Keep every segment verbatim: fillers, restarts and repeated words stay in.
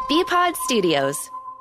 B-Pod Studios.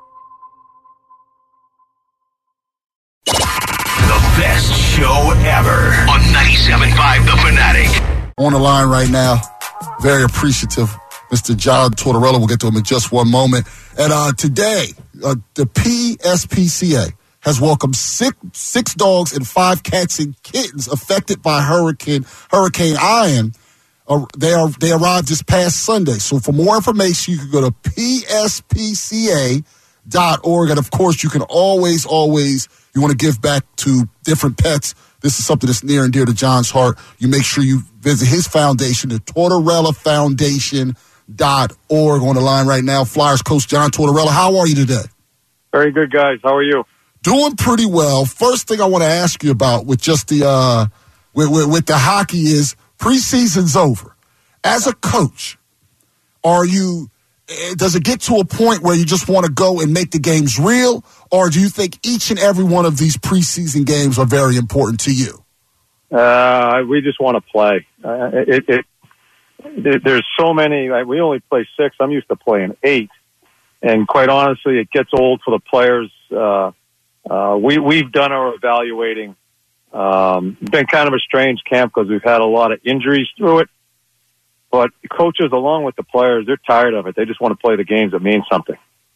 The best show ever on ninety-seven point five The Fanatic. On the line right now, very appreciative, Mister John Tortorella. We'll get to him in just one moment. And uh, today, uh, the P S P C A has welcomed six, six dogs and five cats and kittens affected by Hurricane Hurricane Ian. Uh, they are they arrived this past Sunday. So for more information, you can go to P S P C A dot org. And, of course, you can always, always, you want to give back to different pets. This is something that's near and dear to John's heart. You make sure you visit his foundation, the Tortorella Foundation dot org. On the line right now, Flyers coach John Tortorella. How are you today? Very good, guys. How are you? Doing pretty well. First thing I want to ask you about with just the uh, with, with, with the hockey is preseason's over. As a coach, are you? Does it get to a point where you just want to go and make the games real, or do you think each and every one of these preseason games are very important to you? Uh, we just want to play. Uh, it, it, it, there's so many. Like, we only play six. I'm used to playing eight, and quite honestly, it gets old for the players. Uh, uh, we we've done our evaluating. Um, it's been kind of a strange camp because we've had a lot of injuries through it. But the coaches, along with the players, they're tired of it. They just want to play the games that mean something.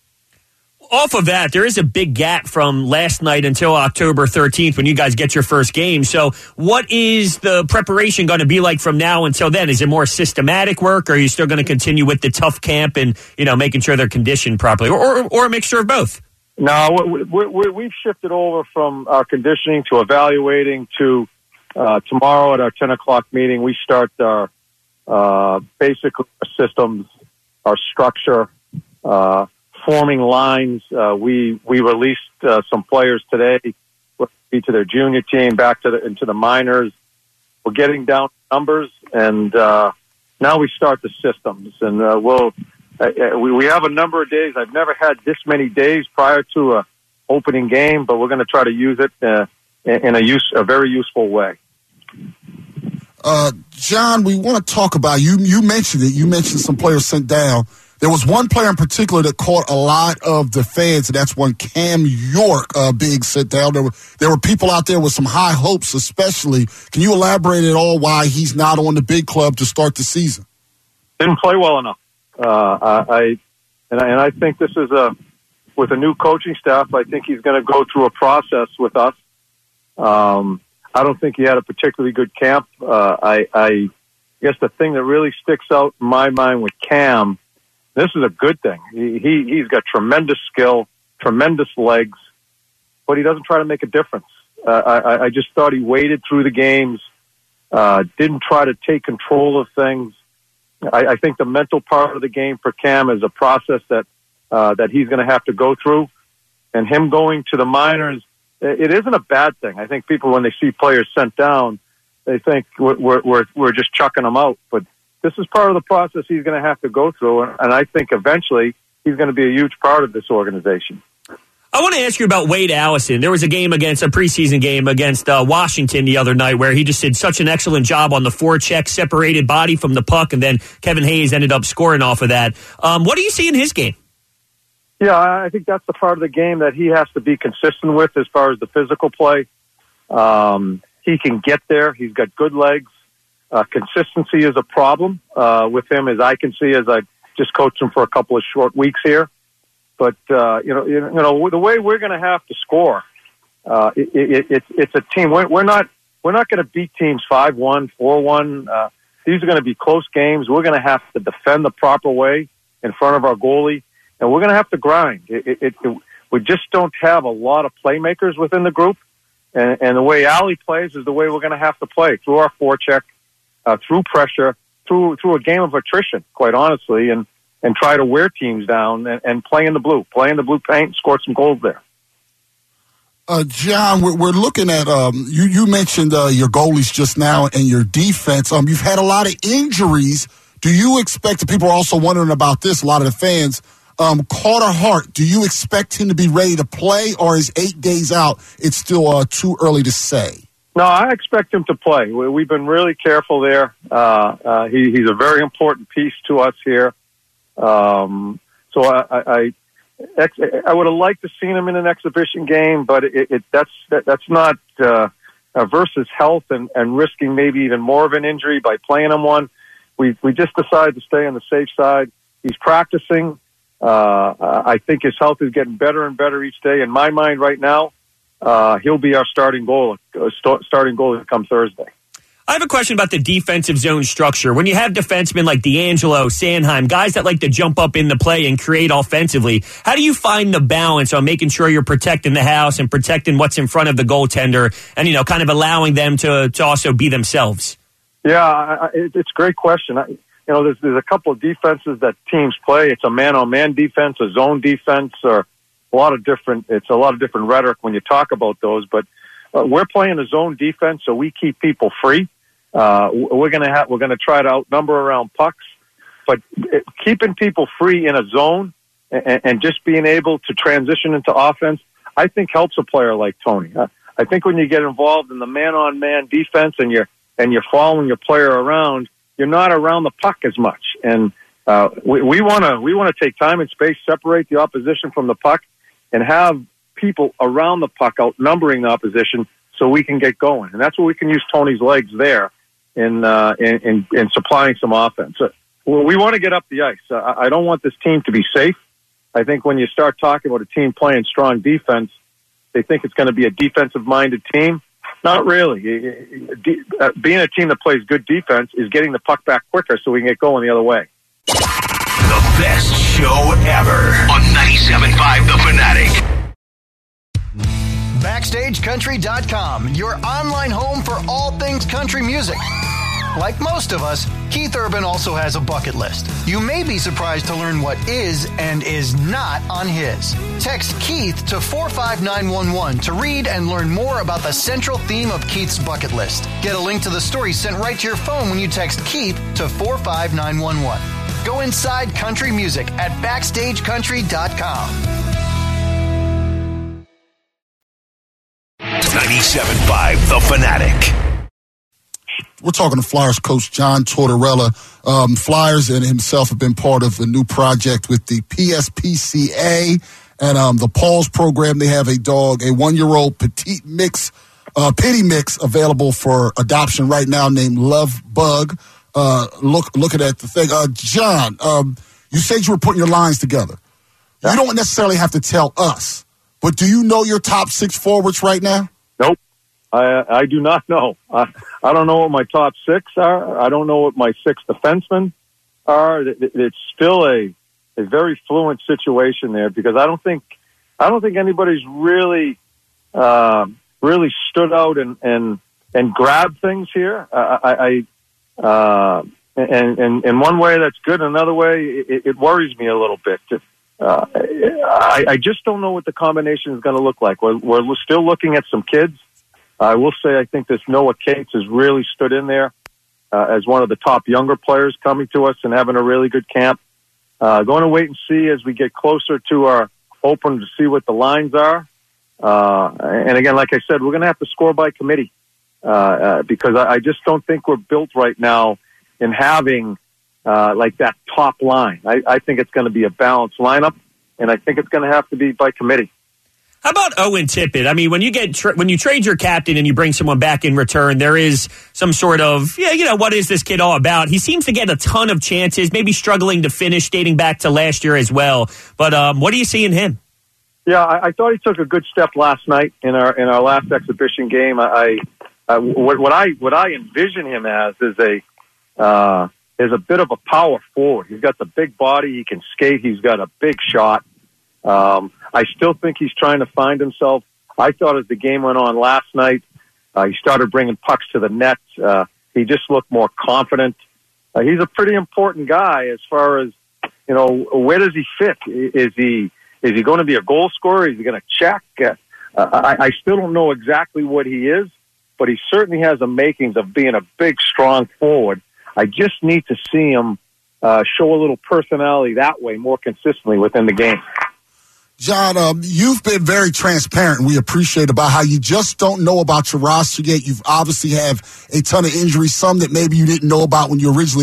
Off of that, there is a big gap from last night until October thirteenth when you guys get your first game. So what is the preparation going to be like from now until then? Is it more systematic work, or are you still going to continue with the tough camp and, you know, making sure they're conditioned properly, or, or, or a mixture of both? No, we, we, we, we've shifted over from our conditioning to evaluating to uh, tomorrow at our ten o'clock meeting. We start our Uh, basically, our systems, our structure, uh, forming lines. Uh, we we released uh, some players today to their junior team, back to the into the minors. We're getting down numbers, and uh, now we start the systems. And uh, we'll uh, we we have a number of days. I've never had this many days prior to a opening game, but we're going to try to use it uh, in a use a very useful way. Uh, John, we want to talk about, you You mentioned it. You mentioned some players sent down. There was one player in particular that caught a lot of the fans, and that's one Cam York uh, being sent down. There were, there were people out there with some high hopes, especially. Can you elaborate at all why he's not on the big club to start the season? Didn't play well enough. Uh, I and, I and I think this is a, with a new coaching staff, I think he's going to go through a process with us. Um I don't think he had a particularly good camp. Uh, I, I guess the thing that really sticks out in my mind with Cam, this is a good thing. He, he he's got tremendous skill, tremendous legs, but he doesn't try to make a difference. Uh, I, I just thought he waded through the games, uh, didn't try to take control of things. I, I think the mental part of the game for Cam is a process that uh, that he's going to have to go through, and him going to the minors. It isn't a bad thing. I think people, when they see players sent down, they think we're we're we're just chucking them out. But this is part of the process he's going to have to go through, and I think eventually he's going to be a huge part of this organization. I want to ask you about Wade Allison. There was a game against a preseason game against uh, Washington the other night where he just did such an excellent job on the forecheck, separated body from the puck, and then Kevin Hayes ended up scoring off of that. Um, what do you see in his game? Yeah, I think that's the part of the game that he has to be consistent with as far as the physical play. Um, he can get there. He's got good legs. Uh, consistency is a problem uh, with him, as I can see, as I just coached him for a couple of short weeks here. But, uh, you know, you know, the way we're going to have to score, uh, it, it, it, it's a team. We're, we're not we're not going to beat teams five one, four one. Uh, these are going to be close games. We're going to have to defend the proper way in front of our goalie. And we're going to have to grind. It, it, it, we just don't have a lot of playmakers within the group. And, and the way Allie plays is the way we're going to have to play, through our forecheck, uh, through pressure, through through a game of attrition, quite honestly, and, and try to wear teams down and, and play in the blue, play in the blue paint, and score some goals there. Uh, John, we're, we're looking at, um, you, you mentioned uh, your goalies just now and your defense. Um, you've had a lot of injuries. Do you expect, people are also wondering about this, a lot of the fans, Um, Carter Hart, do you expect him to be ready to play, or is eight days out, it's still uh, too early to say? No, I expect him to play. We, we've been really careful there. Uh, uh, he, he's a very important piece to us here. Um, So I, I, I, ex, I would have liked to seen him in an exhibition game, but it, it that's that, that's not uh, uh, versus health and, and risking maybe even more of an injury by playing him one. We we just decided to stay on the safe side. He's practicing. Uh, I think his health is getting better and better each day. In my mind, right now, uh, he'll be our starting goal. Uh, st- starting goal come Thursday. I have a question about the defensive zone structure. When you have defensemen like D'Angelo, Sanheim, guys that like to jump up in the play and create offensively, how do you find the balance on making sure you're protecting the house and protecting what's in front of the goaltender and, you know, kind of allowing them to, to also be themselves? Yeah, I, it, it's a great question. I, you know, there's, there's a couple of defenses that teams play. It's a man-on-man defense, a zone defense, or a lot of different, it's a lot of different rhetoric when you talk about those, but uh, we're playing a zone defense, so we keep people free. Uh, we're going to have, we're going to try to outnumber around pucks, but it, keeping people free in a zone and, and just being able to transition into offense, I think helps a player like Tony. Uh, I think when you get involved in the man-on-man defense and you're, and you're following your player around, you're not around the puck as much. And, uh, we, we want to, we want to take time and space, separate the opposition from the puck and have people around the puck outnumbering the opposition so we can get going. And that's where we can use Tony's legs there. In, uh, in, in, in supplying some offense. Uh, well, we want to get up the ice. Uh, I don't want this team to be safe. I think when you start talking about a team playing strong defense, they think it's going to be a defensive-minded team. Not really. De- uh, being a team that plays good defense is getting the puck back quicker so we can get going the other way. The best show ever on ninety-seven point five The Fanatic. Backstage Country dot com, your online home for all things country music. Like most of us, Keith Urban also has a bucket list. You may be surprised to learn what is and is not on his. Text Keith to four five nine one one to read and learn more about the central theme of Keith's bucket list. Get a link to the story sent right to your phone when you text Keith to four five nine one one. Go inside country music at Backstage Country dot com. ninety-seven point five The Fanatic. We're talking to Flyers coach John Tortorella. Um, Flyers and himself have been part of a new project with the P S P C A and um, the Paws program. They have a dog, a one-year-old petite mix, uh, pitty mix available for adoption right now named Love Bug. Uh, look, looking at the thing. Uh, John, um, you said you were putting your lines together. You don't necessarily have to tell us, but do you know your top six forwards right now? Nope. I I do not know. I, I don't know what my top six are. I don't know what my six defensemen are. It, it, it's still a a very fluent situation there because I don't think I don't think anybody's really uh, really stood out and and and grabbed things here. I, I uh, and and in one way that's good. Another way it, it worries me a little bit. Uh, I, I just don't know what the combination is going to look like. We're, we're still looking at some kids. I will say I think this Noah Cates has really stood in there uh, as one of the top younger players coming to us and having a really good camp. Uh, going to wait and see as we get closer to our open to see what the lines are. Uh, and again, like I said, we're going to have to score by committee uh, uh, because I, I just don't think we're built right now in having uh, like that top line. I, I think it's going to be a balanced lineup, and I think it's going to have to be by committee. How about Owen Tippett? I mean, when you get tra- when you trade your captain and you bring someone back in return, there is some sort of, yeah, you know, what is this kid all about? He seems to get a ton of chances, maybe struggling to finish dating back to last year as well. But um, what do you see in him? Yeah, I, I thought he took a good step last night in our in our last exhibition game. I, I what, what I what I envision him as is a uh, is a bit of a power forward. He's got the big body. He can skate. He's got a big shot. Um, I still think he's trying to find himself. I thought as the game went on last night, uh, he started bringing pucks to the net. Uh, he just looked more confident. Uh, he's a pretty important guy as far as, you know, where does he fit? Is he is he going to be a goal scorer? Is he going to check? Uh, I, I still don't know exactly what he is, but he certainly has the makings of being a big, strong forward. I just need to see him uh, show a little personality that way more consistently within the game. John, um, you've been very transparent, and we appreciate about how you just don't know about your roster yet. You've obviously have a ton of injuries, some that maybe you didn't know about when you originally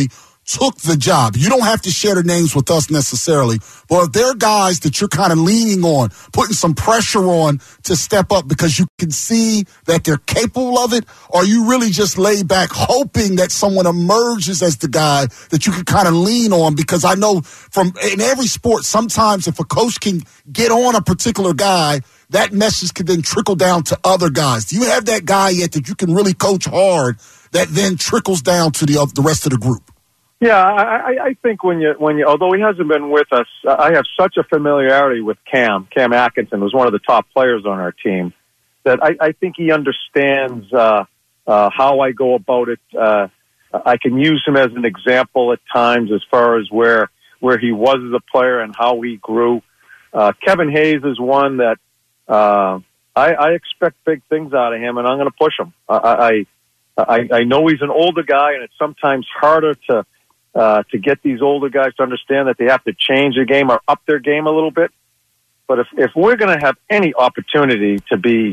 took the job. You don't have to share the names with us necessarily, but if there are guys that you're kind of leaning on, putting some pressure on to step up because you can see that they're capable of it, or you really just lay back hoping that someone emerges as the guy that you can kind of lean on? Because I know from in every sport, sometimes if a coach can get on a particular guy, that message can then trickle down to other guys. Do you have that guy yet that you can really coach hard that then trickles down to the uh, the rest of the group? Yeah, I, I think when you when you although he hasn't been with us, I have such a familiarity with Cam. Cam Atkinson was one of the top players on our team that I, I think he understands uh, uh, how I go about it. Uh, I can use him as an example at times as far as where where he was as a player and how he grew. Uh, Kevin Hayes is one that uh, I, I expect big things out of him, and I'm going to push him. I, I I I know he's an older guy, and it's sometimes harder to. Uh, to get these older guys to understand that they have to change their game or up their game a little bit. But if, if we're going to have any opportunity to be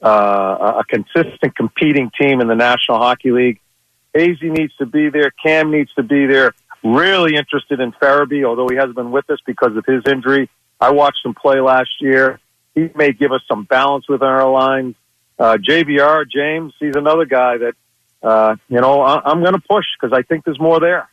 uh, a consistent competing team in the National Hockey League, Hazy needs to be there. Cam needs to be there. Really interested in Farabee, although he hasn't been with us because of his injury. I watched him play last year. He may give us some balance within our lines. Uh, J V R, James, he's another guy that, uh, you know, I, I'm going to push because I think there's more there.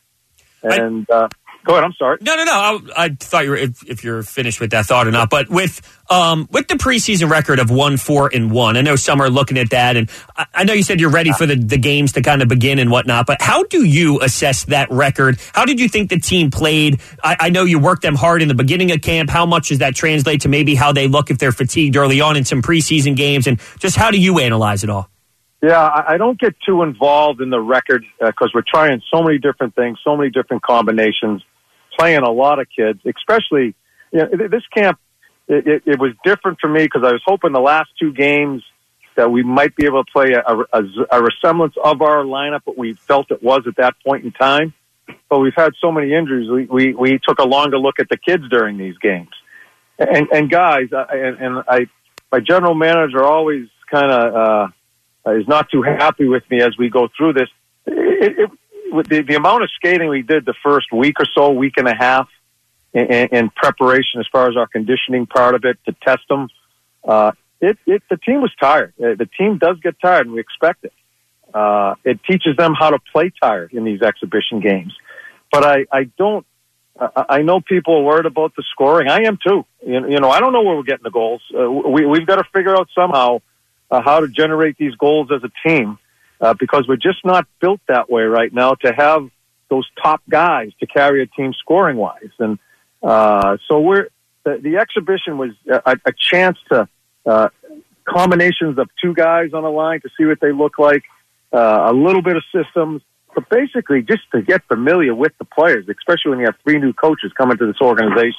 And uh, go ahead. I'm sorry. No, no, no. I, I thought you were if, if you're finished with that thought or not. But with um, with the preseason record of one, four, and one, I know some are looking at that, and I, I know you said you're ready for the, the games to kind of begin and whatnot. But how do you assess that record? How did you think the team played? I, I know you worked them hard in the beginning of camp. How much does that translate to maybe how they look if they're fatigued early on in some preseason games? And just how do you analyze it all? Yeah, I don't get too involved in the record because uh, we're trying so many different things, so many different combinations, playing a lot of kids, especially, you know, this camp, it, it, it was different for me because I was hoping the last two games that we might be able to play a, a, a resemblance of our lineup, but we felt it was at that point in time. But we've had so many injuries, we, we, we took a longer look at the kids during these games. And, and guys, uh, and, and I, my general manager always kind of, uh, Uh, is not too happy with me as we go through this. It, it, with the, the amount of skating we did the first week or so, week and a half, in, in preparation as far as our conditioning part of it to test them, uh, it, it the team was tired. Uh, the team does get tired, and we expect it. Uh, it teaches them how to play tired in these exhibition games. But I, I don't. Uh, I know people are worried about the scoring. I am too. You, you know, I don't know where we're getting the goals. Uh, we, we've got to figure out somehow. Uh, how to generate these goals as a team, uh, because we're just not built that way right now to have those top guys to carry a team scoring wise. And uh, so we're the, the exhibition was a, a chance to uh, combinations of two guys on a line to see what they look like, uh, a little bit of systems, but basically just to get familiar with the players, especially when you have three new coaches coming to this organization.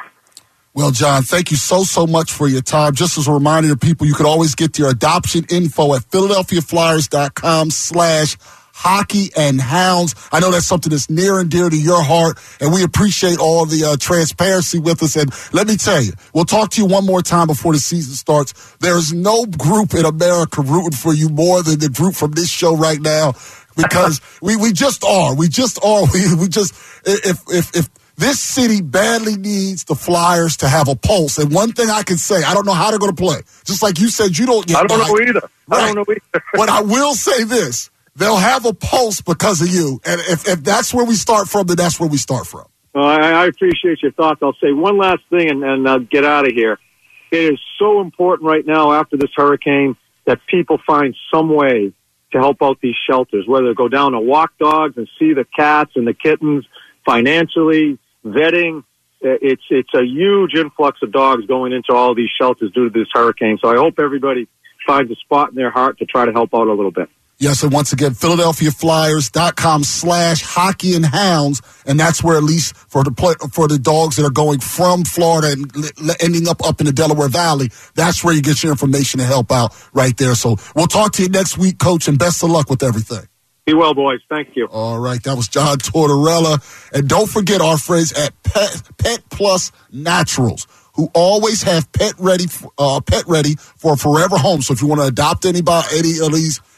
Well, John, thank you so, so much for your time. Just as a reminder to people, you can always get your adoption info at PhiladelphiaFlyers.com slash hockey and hounds. I know that's something that's near and dear to your heart, and we appreciate all the uh, transparency with us. And let me tell you, we'll talk to you one more time before the season starts. There is no group in America rooting for you more than the group from this show right now, because we, we just are. We just are. We, we just, if, if, if, this city badly needs the Flyers to have a pulse. And one thing I can say, I don't know how they're going to play. Just like you said, you don't get I don't by. know either. Right. I don't know either. But I will say this. They'll have a pulse because of you. And if, if that's where we start from, then that's where we start from. Well, I, I appreciate your thoughts. I'll say one last thing and, and I'll get out of here. It is so important right now after this hurricane that people find some way to help out these shelters, whether go down to walk dogs and see the cats and the kittens financially, vetting. It's it's a huge influx of dogs going into all these shelters due to this hurricane. So I hope everybody finds a spot in their heart to try to help out a little bit. Yes, and once again, PhiladelphiaFlyers.com slash hockey and hounds. And that's where, at least for the play, for the dogs that are going from Florida and ending up up in the Delaware Valley, that's where you get your information to help out right there. So we'll talk to you next week, Coach, and best of luck with everything. Be well, boys. Thank you. All right. That was John Tortorella. And don't forget our friends at Pet, Pet Plus Naturals, who always have pet ready, uh, pet ready for a forever home. So if you want to adopt anybody, any of these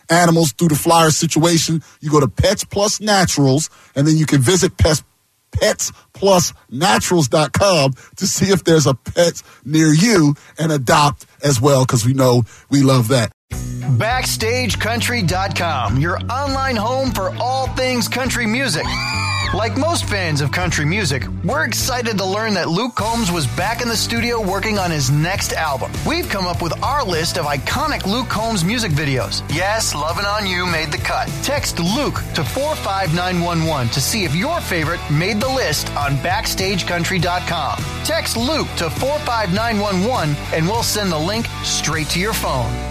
animals through the flyer situation, you go to Pets Plus Naturals, and then you can visit Pets pets plus naturals dot com to see if there's a pet near you and adopt as well, because we know we love that. Backstage Country dot com, your online home for all things country music. Like most fans of country music, we're excited to learn that Luke Combs was back in the studio working on his next album. We've come up with our list of iconic Luke Combs music videos. Yes, Lovin' On You made the cut. Text Luke to four five nine one one to see if your favorite made the list on Backstage Country dot com. Text Luke to four five nine one one and we'll send the link straight to your phone.